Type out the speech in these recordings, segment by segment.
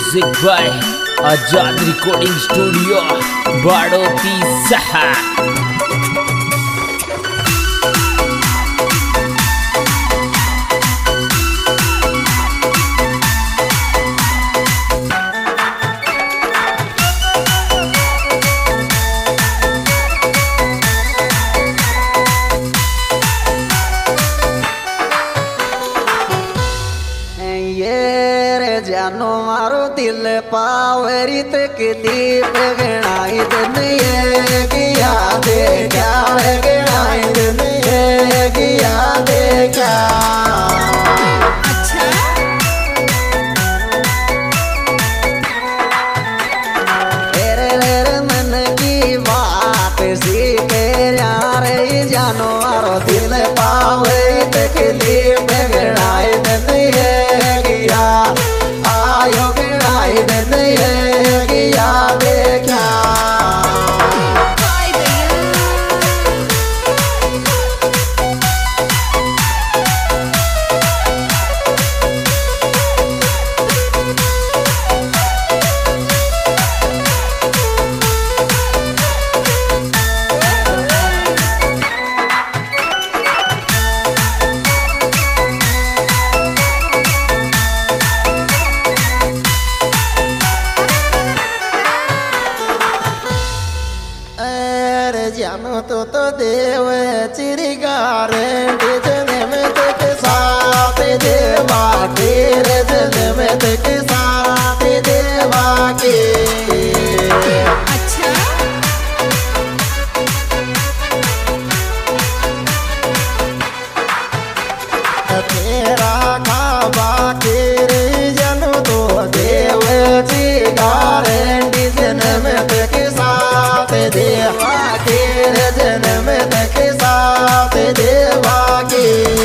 Music by Azad recording studio Baroti सहा। जानो मारो दिल पावरी तक दीप गणाई दिन ये किया दे क्या गणाई दिन ये किया दे क्या। अच्छा तेरे मन की बात सी के यार जानो मारो दिल पावरी तक दीप गणाई दिन ये किया आयो गिराई दिन ये किया देखा। जानो तो देव चिरिगारे डिजने में तक साथ देवा के रजन में तक साथ देवा के। अच्छा तेरा खाबा के जनो तो देव चिरिगारे डिजन में तक साथ देवा जन्म तक साथ देवा के।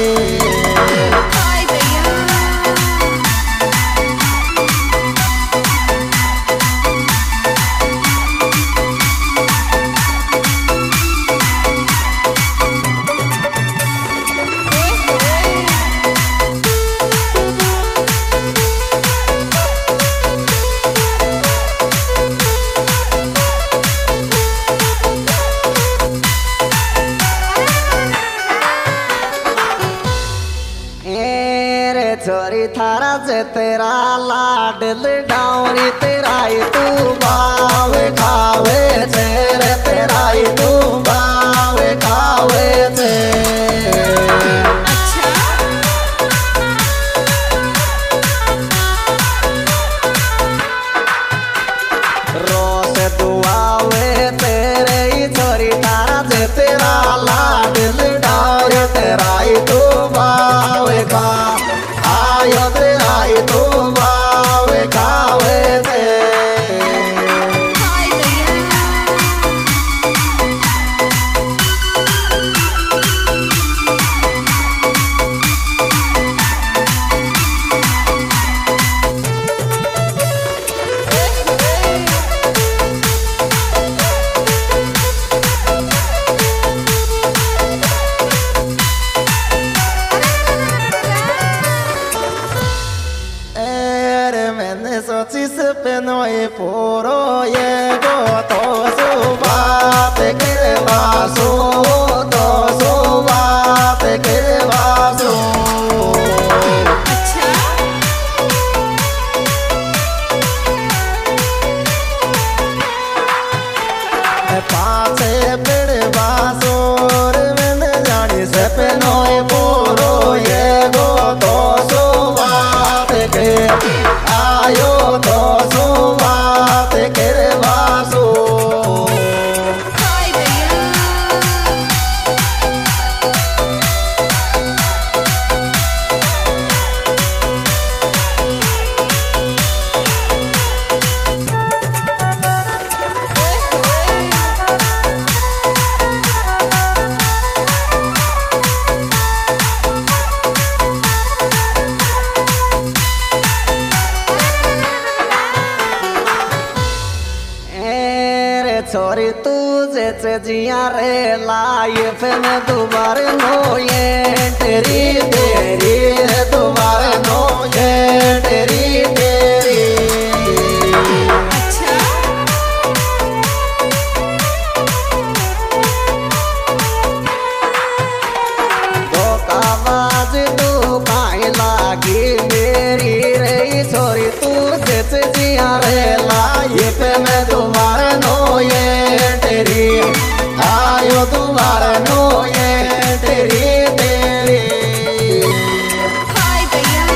छोरी थारा से तेरा लाडल डाउरी तेरा ही तू बावे खावे तेरे तेरा ही तू बावे खावे ते। रोज दुआवे तेरे ही छोरी थारा से तेरा लाडल डाउरी तेरा ही तू बावे खा आयो तेरा ही तू बावे खावे ते। सोची सपनो ये पूरो ये गो तो सुबात के बासो तो सुबात के बासो। अच्छा पासे पेड़ बासोर में जानी सपनो ये पूरो ये गो तो सुबात के आयो तो सुबात के बासो। छोरी तुझे जिया रे लाइफ में दोबारा नो ये तेरी तेरी दोबारा नो ये तेरी तेरी। तेरी रे छोरी तू जिस जिया रे लाई पे मैं तुम्हारे नो ये तेरी आयो तुम्हारे नो ये तेरी तेरी हाय भैया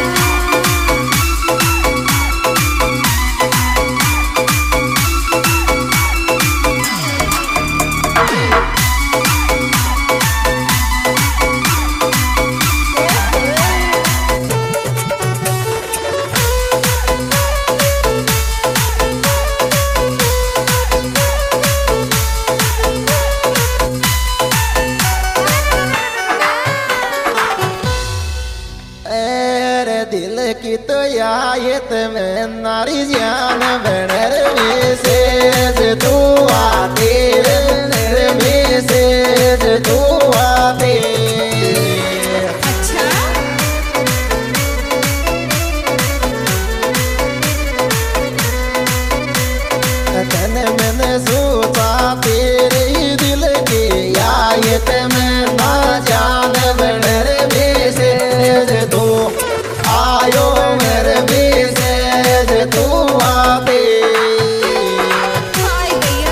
दिल की तो आयत में नारी जान बनर विशेष तू आती निर्विशेष तू आती अच्छा तन मैंने सोचा तेरे दिल की आयत में ना जान बनर विशेष तू आयो मेरे विशेष तू आती हाय भैया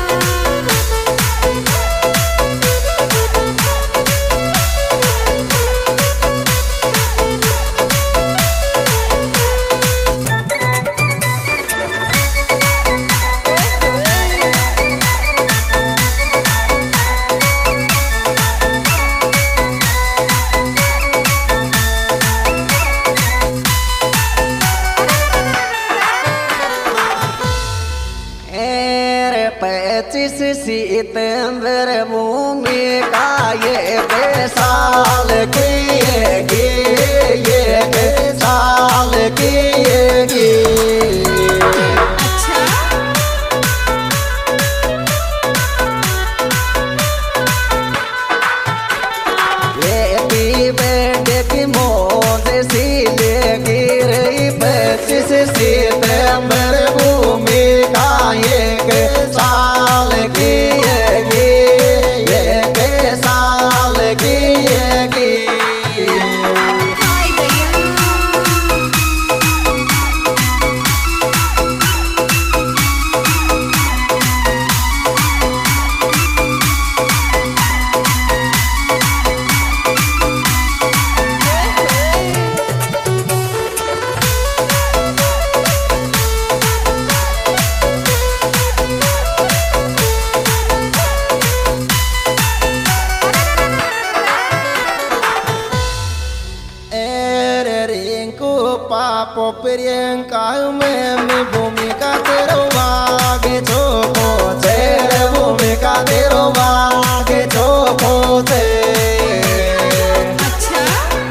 रे 25 सितंबर भूमि का ये साल की ये साल की अच्छा ये बेटे की मौज सी लेगी रही 25 सितंबर भूमि का ये साल की ये साल की हाय भैया रिंकू पापो प्रियंका में भूमिका तेरो वागे छोको तेरे भूमिका तेरो वागे छोको ते अच्छा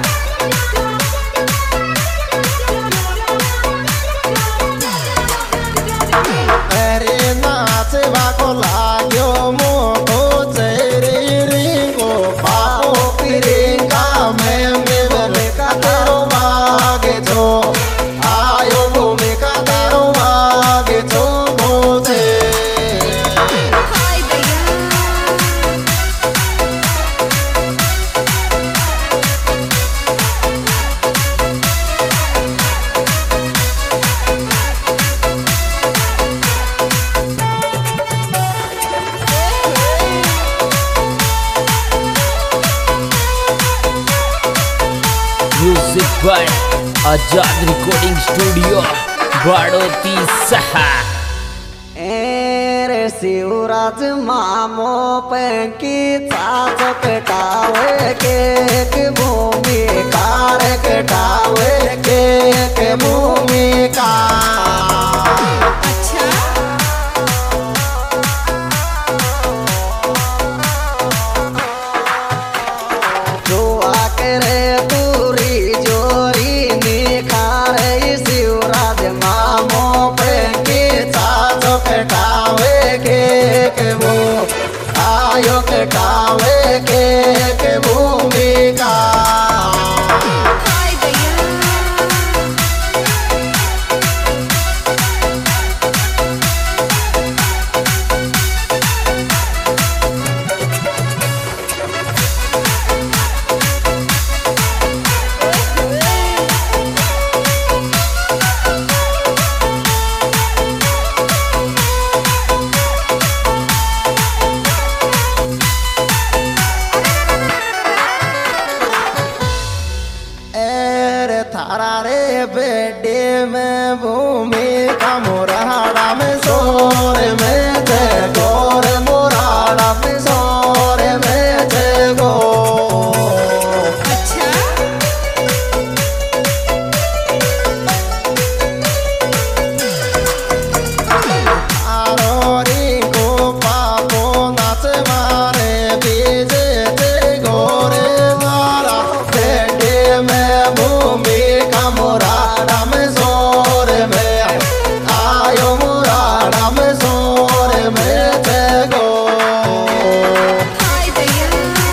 अरे नाच वाको लाग्यो मोको तेरे रिंकू पापो प्रियंका में भूमिका तेरो वागे छो आयो भूमिका तेरो वागे छोको ते हाय भैया music by Azad recording studio Baroti सहा रे शिवराज मामो पैंकी चाच कटावे के भूमि कार कटावे के भूमि का अच्छा जो आकरे पूरी जोरी निखार शिवराज मामो पैंकी चाच कटावे के वो आयो कटावे के भूमि का हाय भैया बेडे में भूमिका मोराड़ा में सोर में थे गोर मोराड़ा में सोर में थे गो। अच्छा आरोरी को पापो नाच मारे बीजे थे गोरे मारा बेडे में भूमिका मोराड़ा में सोर में आयो मोराड़ा में सोर में थे गो। हाय भैया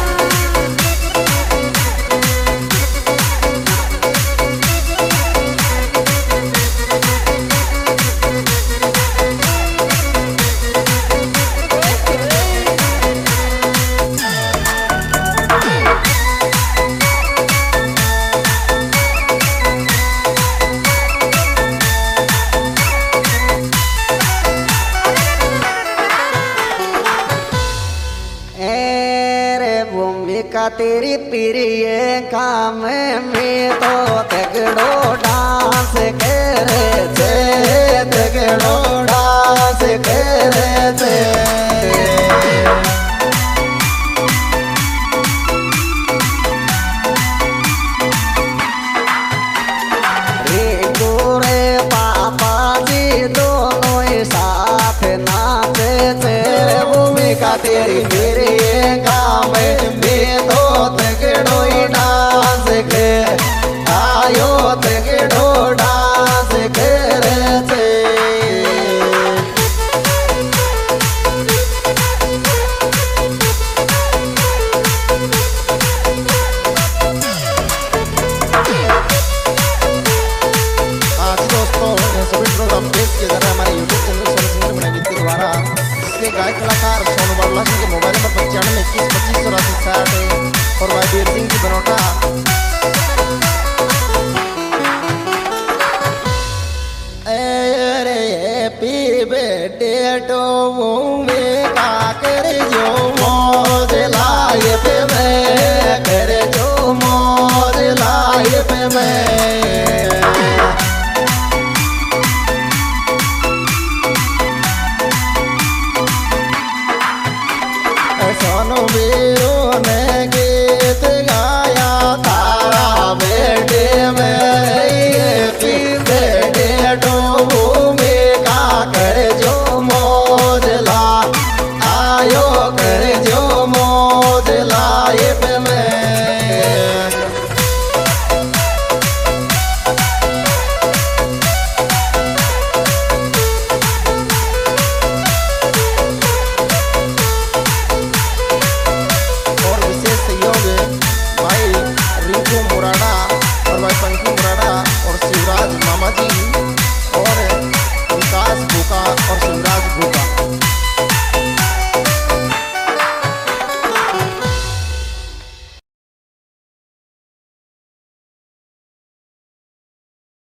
रे भूमिका तेरी प्रिय काम में तो तगड़ो डांस करे थे तगड़ो डांस करे थे। रे गोरे पापा जी दोनों ही साथ नाचे थे भूमिका तेरी मेरे काम में तो तगड़ो ही डांस के आयो तगड़ो डांस करे थे। आज दोस्तों ये सभी प्रोग्राम पेश किए जा रहे हैं हमारे यूट्यूब चैनल सोनू सिंगर बड़ा गीत के द्वारा। इसके गायक कलाकार सोनू बाबला सिंह के मोबाइल नंबर 95 21 25 84 60 और भाई वीर सिंह की बनोटा।